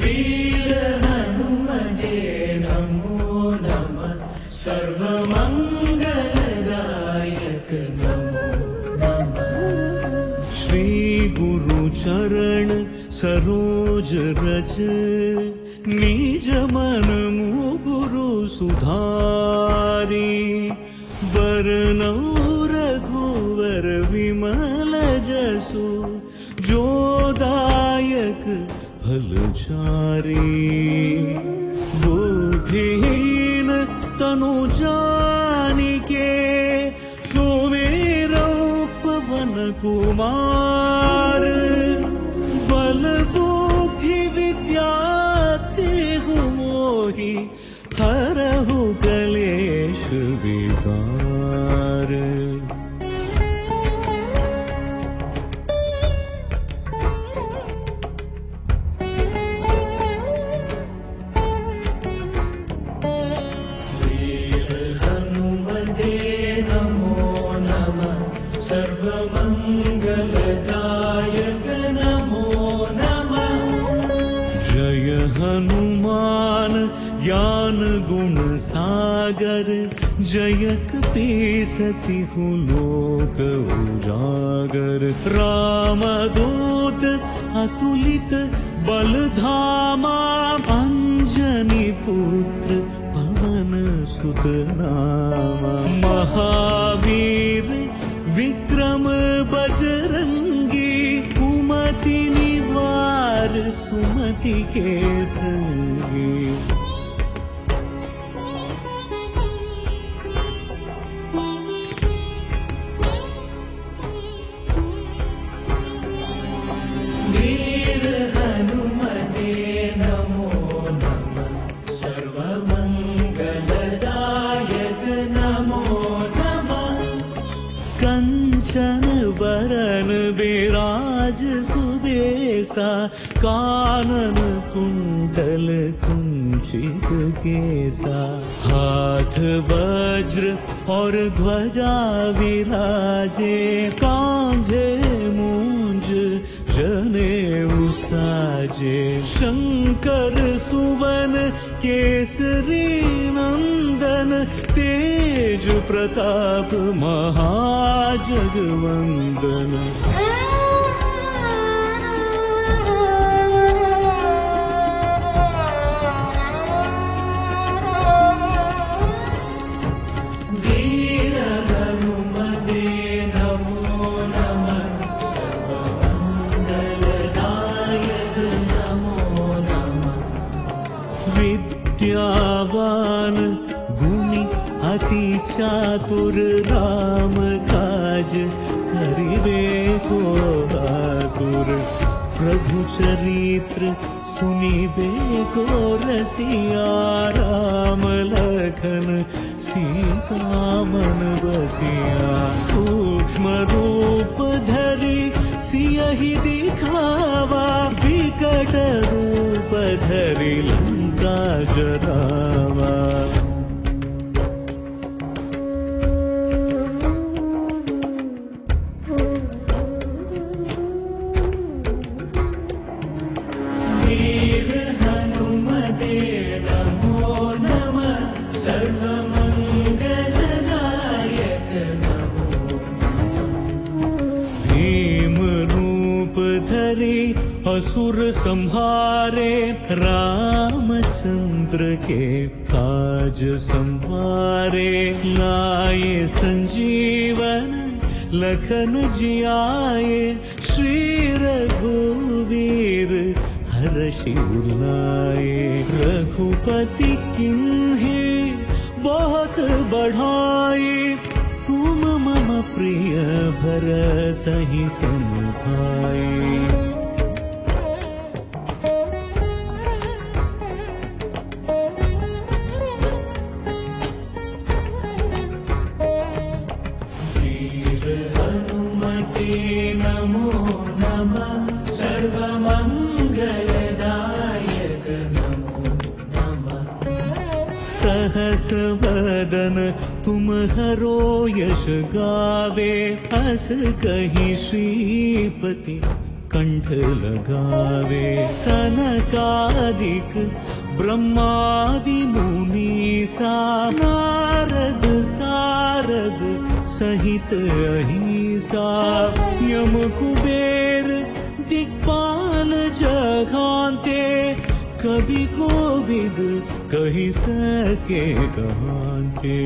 वीर हनुमते नमो नमः। सर्वमंगलदायक नमो नमः। श्री गुरु चरण सरोज रज निज मन मुकुरु सुधारी। बरनौ रघुवर विमल जसु जो दायक फल चारि। बुद्धिहीन तनु जानिके सुमिरौ पवन कुमार। बल बुद्धि विद्या देहु मोहि हरहु कलेश विकार। वीर हनुमते नमो नमः। सर्वमंगलदायक नमो नमः। जय हनुमान ज्ञान गुण सागर। जयक पीसतिहु लोक उजागर। रामदूत अतुलित बल धामा। अंजनी पुत्र पवन सुत नामा। महावीर विक्रम बजरंगी। कुमति निवार सुमति के संगी। वीर हनुमते नमो नमः। सर्वमंगलदायक नमो नमः। कंचन बरन बिराज सुबेसा। कानन कुंडल कुंचित केसा। हाथ वज्र और ध्वजा विराजे। कांधे मूंज जनेऊ साजे। शंकर सुवन केसरी नंदन। तेज प्रताप महाजगवंदन। वीर हनुमते नमो नमः। सर्वमंगलदायक नमो नमः। विद्यावान गुणी अति चातुर। राम काज करिबे को आतुर। प्रभु चरित्र सुनिबे को रसिया। राम लखन सीता मन बसिया। सूक्ष्म रूप धरि सियहि दिखावा। विकट रूप धरि लंका जरावा। वीर हनुमते नमो नमः। सर्वमंगलदायक नमो नमः। भीम रूप धरि असुर संहारे। रामचंद्र के काज संवारे। लाए संजीवन लखन जियाए। श्री रघुवीर हर्षि उलाए। रघुपति किन्ही बहुत बढ़ाई। तुम मम प्रिय भरतहि सम भाई। वीर हनुमते नमो नमः। सर्वमंगलदायक नमो नमः। सहस वदन तुम हरो यश गावे। अस कहि श्रीपति कंठ लगावे। सनकादिक ब्रह्मादि मुनीसा नारद सारद सहित अहिंसा। यम कुबेर दिक्पाल जगाते कभी कोविद कही सके कहाते।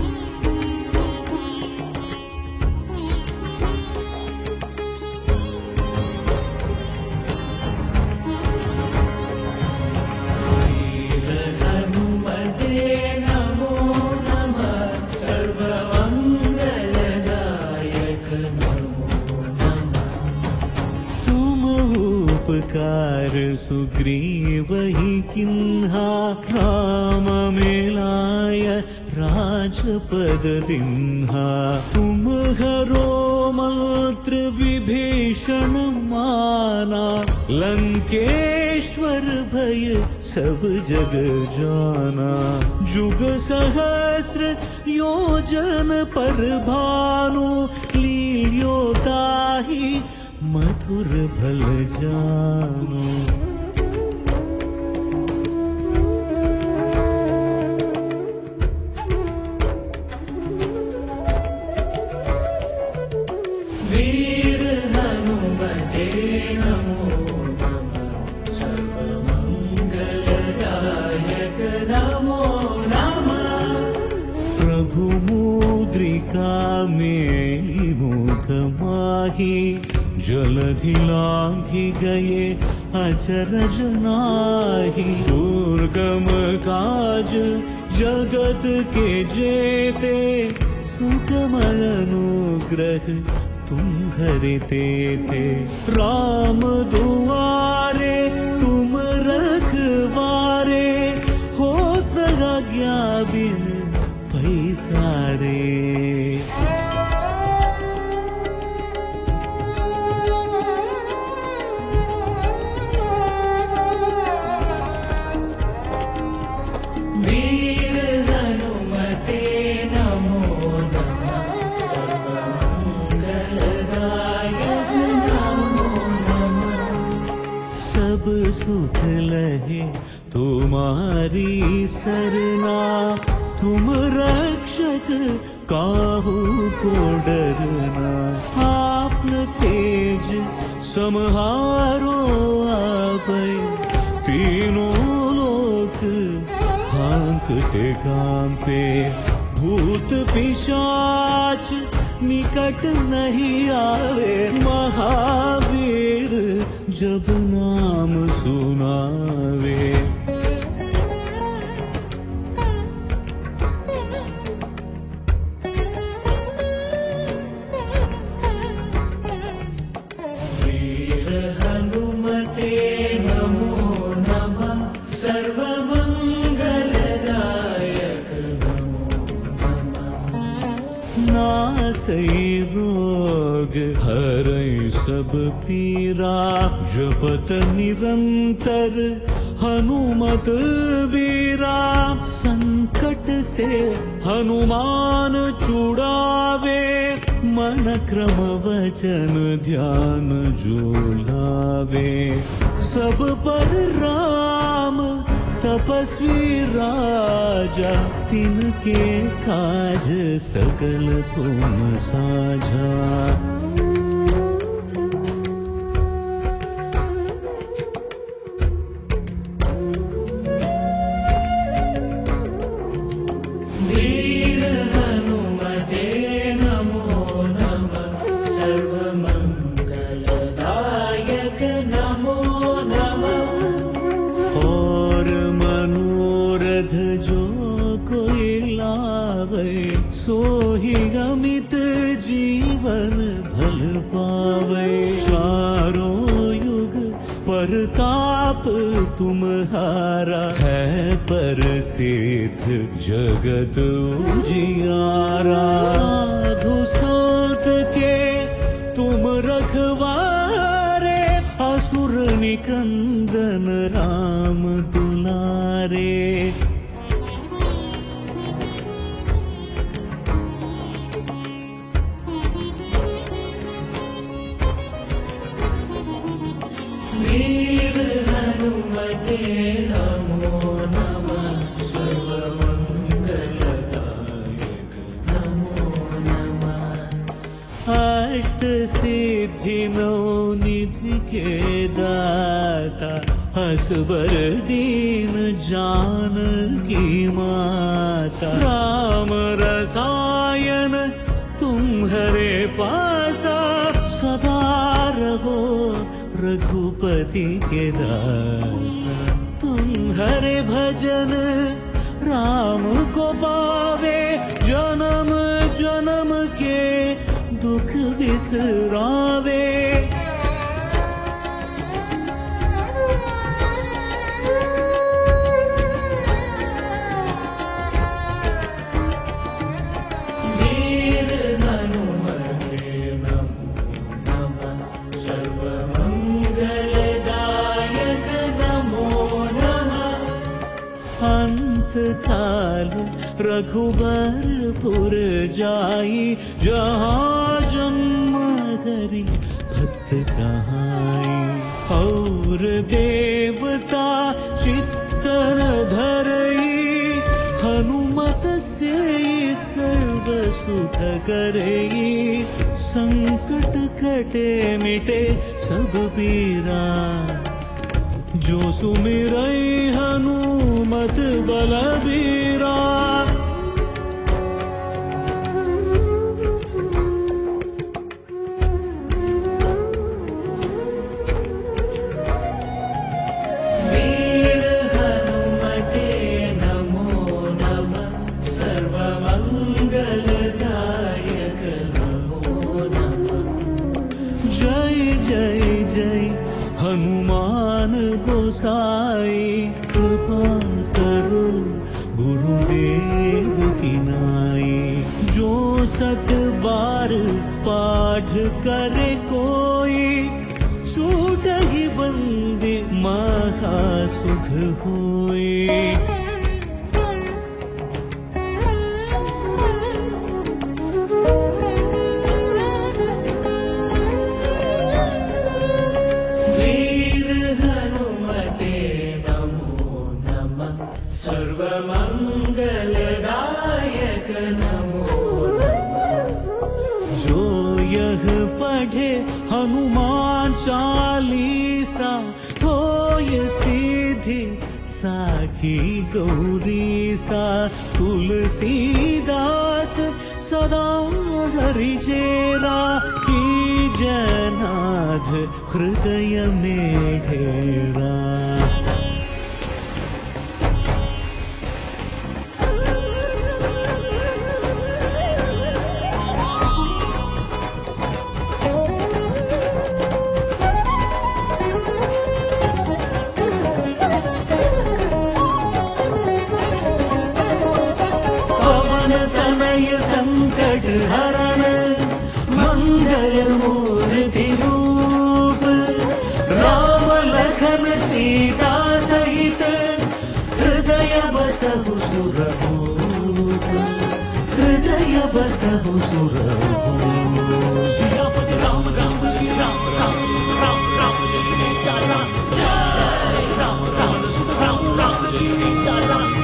उपकार सुग्रीव ही किन्हा राम मिलाय राजपद दिन्हा। तुम हरो मंत्र विभीषण माना लंकेश्वर भय सब जग जाना। जुग सहस्र योजन पर भानु लील्यो ताहि मधुर भल जानो। वीर हनुमते नमो नमः। सर्वमंगलदायक नमो नमः। प्रभु मुद्रिका मेली मुख माही। जलधि लांघि गए अचरज नाहि। दुर्गम काज जगत के जेते सुगम अनुग्रह तुम्हारे तेते। राम दुआरे तुम रखवारे होत न आज्ञा बिन पैसारे। वीर हनुमते नमो नमः। सर्वमंगलदायक नमो नमः। सब सुख लहे तुम्हारी सरना। तुम रक्षक काहू को डरना। आपन तेज समहारो आपै। तीनों लोक हांकते कांपे। भूत पिशाच निकट नहीं आवे। महावीर जब नाम सुनावे। वीर हनुमते नमो नमः। सर्वमंगलदायक नमो नमः। नासै रोग हरै सब पीरा। जपत निरंतर हनुमत बीरा। संकट से हनुमान छुड़ावे। मन क्रम वचन ध्यान जो लावे। सब पर राम तपस्वी राजा। तिनके काज सकल तुम साझा। वीर हनुमते नमो नमः। सर्वमंगलदायक नमो नमः। और मनोरथ जो कोई लावे। सोहि अमित जीवन भल पावे। चारों युग परताप तुम्हारा। है प्रसिद्ध जगत उजियारा। साधु संत के तुम रखवारे। असुर निकंदन राम दुलारे। सर्वमङ्गलदायक नमो नमः। अष्ट सिद्धि नौ निधि के दाता असबर दीन जानकी माता राम रसायन तुम्हारे पासा सदा रहो रघुपति के दासा तुम्हारे भजन राम को पावे जन्म जन्म के दुख बिसरावे वीर हनुमते नमो नमः। सर्वमङ्गलदायक नमो नमः। अंत काल रघुबरपुर जाई जहाँ जन्म हरि भक्त कहाई और देवता चित्तन धरई हनुमत से सर्व सुख करई संकट कटे मिटे सब पीरा जो सुमिरई हनुमत बलबीरा वीर हनुमते नमो नमः। सर्वमङ्गलदायक नमो नमः। जय जय जय हनुमान गोसाई कृपा करो गुरुदेव की नाई जो सत बार पाठ करे कोई छूट ही बंदे महा सुख होई वीर हनुमते नमो नमः। सर्वमङ्गलदायक नमो नमः। जो यह पढ़े हनुमान चालीसा होय सीधी साखी गौरीसा तुलसीदास सदा हरि चेरा की जनाथ हृदय में ढेरा पवन तनय संकट हरण मंगल मूर्ति रूप राम लखन सीता सहित हृदय बसहु सुरभूप हृदय बसहु सुरभूप सियापति रामचंद्र जी राम राम राम राम जय सीता राम जय राम राम सुत राम राम जय सीता राम